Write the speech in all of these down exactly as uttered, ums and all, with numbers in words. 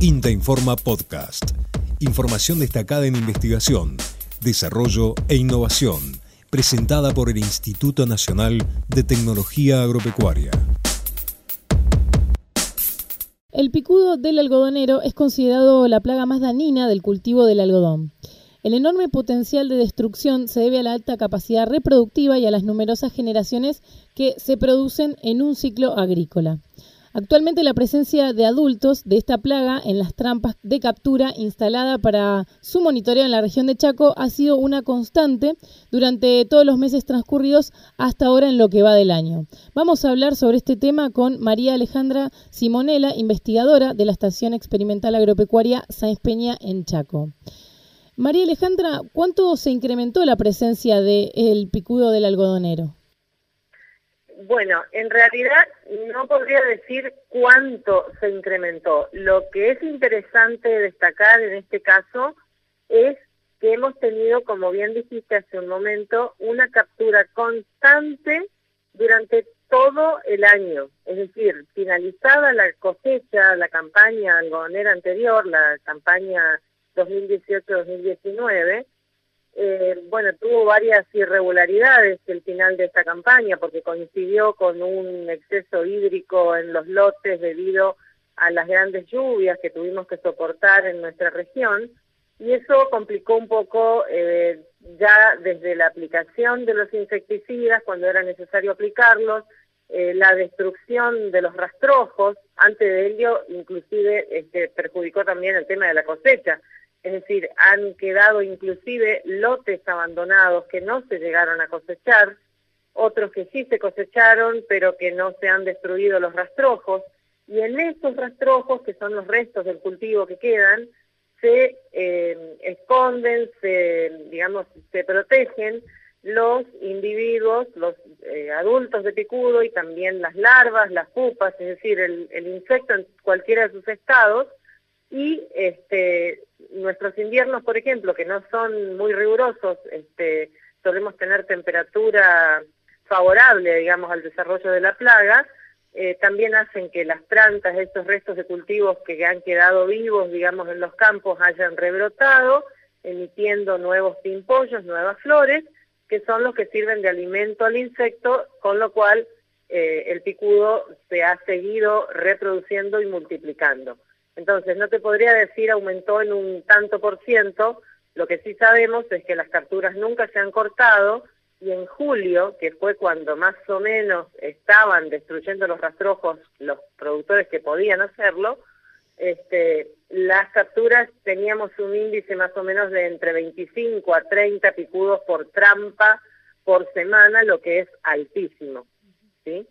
INTA Informa Podcast. Información destacada en investigación, desarrollo e innovación, presentada por el Instituto Nacional de Tecnología Agropecuaria. El picudo del algodonero es considerado la plaga más dañina del cultivo del algodón. El enorme potencial de destrucción se debe a la alta capacidad reproductiva y a las numerosas generaciones que se producen en un ciclo agrícola. Actualmente la presencia de adultos de esta plaga en las trampas de captura instalada para su monitoreo en la región de Chaco ha sido una constante durante todos los meses transcurridos hasta ahora en lo que va del año. Vamos a hablar sobre este tema con María Alejandra Simonella, investigadora de la Estación Experimental Agropecuaria Sáenz Peña en Chaco. María Alejandra, ¿cuánto se incrementó la presencia del picudo del algodonero? Bueno, en realidad no podría decir cuánto se incrementó. Lo que es interesante destacar en este caso es que hemos tenido, como bien dijiste hace un momento, una captura constante durante todo el año. Es decir, finalizada la cosecha, la campaña algodonera anterior, la campaña dos mil dieciocho dos mil diecinueve, Eh, bueno, tuvo varias irregularidades el final de esta campaña porque coincidió con un exceso hídrico en los lotes debido a las grandes lluvias que tuvimos que soportar en nuestra región, y eso complicó un poco eh, ya desde la aplicación de los insecticidas cuando era necesario aplicarlos, eh, la destrucción de los rastrojos. Antes de ello inclusive este, perjudicó también el tema de la cosecha. Es decir, han quedado inclusive lotes abandonados que no se llegaron a cosechar, otros que sí se cosecharon, pero que no se han destruido los rastrojos, y en esos rastrojos, que son los restos del cultivo que quedan, se eh, esconden, se, digamos, se protegen los individuos, los eh, adultos de picudo y también las larvas, las pupas, es decir, el, el insecto en cualquiera de sus estados. Y este, nuestros inviernos, por ejemplo, que no son muy rigurosos, este, solemos tener temperatura favorable, digamos, al desarrollo de la plaga, eh, también hacen que las plantas, estos restos de cultivos que han quedado vivos, digamos, en los campos, hayan rebrotado, emitiendo nuevos pimpollos, nuevas flores, que son los que sirven de alimento al insecto, con lo cual eh, el picudo se ha seguido reproduciendo y multiplicando. Entonces, no te podría decir aumentó en un tanto por ciento. Lo que sí sabemos es que las capturas nunca se han cortado, y en julio, que fue cuando más o menos estaban destruyendo los rastrojos los productores que podían hacerlo, este, las capturas teníamos un índice más o menos de entre veinticinco a treinta picudos por trampa por semana, lo que es altísimo, ¿sí?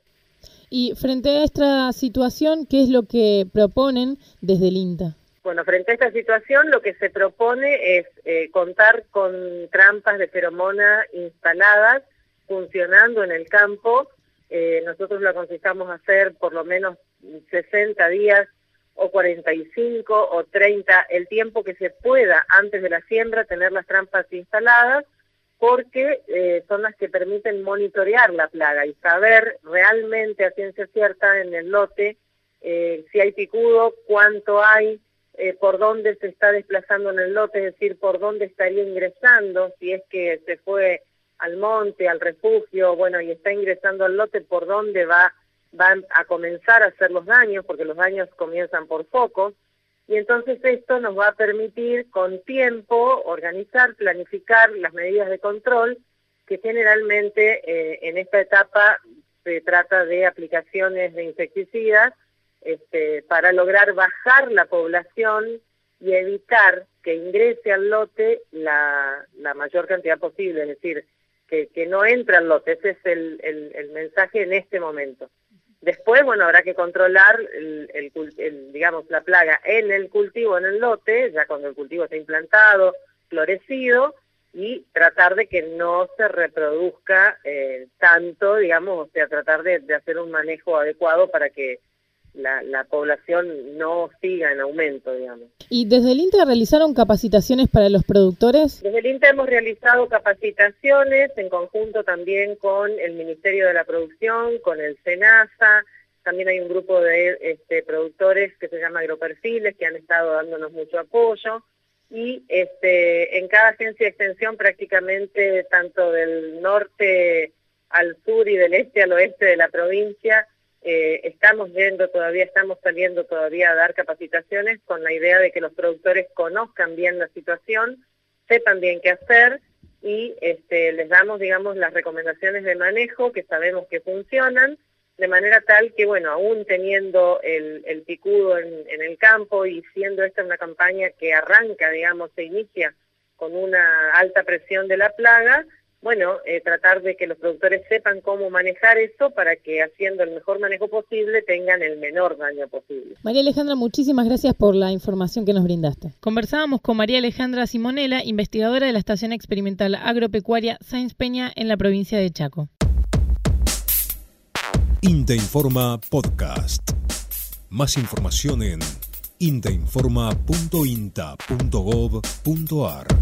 Y frente a esta situación, ¿qué es lo que proponen desde el INTA? Bueno, frente a esta situación lo que se propone es eh, contar con trampas de feromona instaladas, funcionando en el campo. Eh, nosotros lo aconsejamos hacer por lo menos sesenta días o cuarenta y cinco o treinta, el tiempo que se pueda antes de la siembra, tener las trampas instaladas, porque eh, son las que permiten monitorear la plaga y saber realmente a ciencia cierta en el lote eh, si hay picudo, cuánto hay, eh, por dónde se está desplazando en el lote, es decir, por dónde estaría ingresando, si es que se fue al monte, al refugio, bueno, y está ingresando al lote, por dónde va, van a comenzar a hacer los daños, porque los daños comienzan por focos. Y entonces esto nos va a permitir con tiempo organizar, planificar las medidas de control, que generalmente eh, en esta etapa se trata de aplicaciones de insecticidas este, para lograr bajar la población y evitar que ingrese al lote la, la mayor cantidad posible, es decir, que, que no entre al lote. Ese es el, el, el mensaje en este momento. Después, bueno, habrá que controlar, el, el, el, digamos, la plaga en el cultivo, en el lote, ya cuando el cultivo está implantado, florecido, y tratar de que no se reproduzca eh, tanto, digamos, o sea, tratar de, de hacer un manejo adecuado para que la, la población no siga en aumento, digamos. ¿Y desde el INTA realizaron capacitaciones para los productores? Desde el INTA hemos realizado capacitaciones en conjunto también con el Ministerio de la Producción, con el SENASA, También hay un grupo de este, productores que se llama Agroperfiles, que han estado dándonos mucho apoyo. Y este, en cada agencia de extensión prácticamente, tanto del norte al sur y del este al oeste de la provincia, eh, estamos yendo todavía, estamos saliendo todavía a dar capacitaciones con la idea de que los productores conozcan bien la situación, sepan bien qué hacer y este, les damos, digamos, las recomendaciones de manejo que sabemos que funcionan, de manera tal que, bueno, aún teniendo el, el picudo en, en el campo y siendo esta una campaña que arranca, digamos, se inicia con una alta presión de la plaga, bueno, eh, tratar de que los productores sepan cómo manejar eso para que haciendo el mejor manejo posible tengan el menor daño posible. María Alejandra, muchísimas gracias por la información que nos brindaste. Conversábamos con María Alejandra Simonella, investigadora de la Estación Experimental Agropecuaria Sáenz Peña en la provincia de Chaco. INTA Informa Podcast. Más información en intainforma punto inta punto gov punto ar.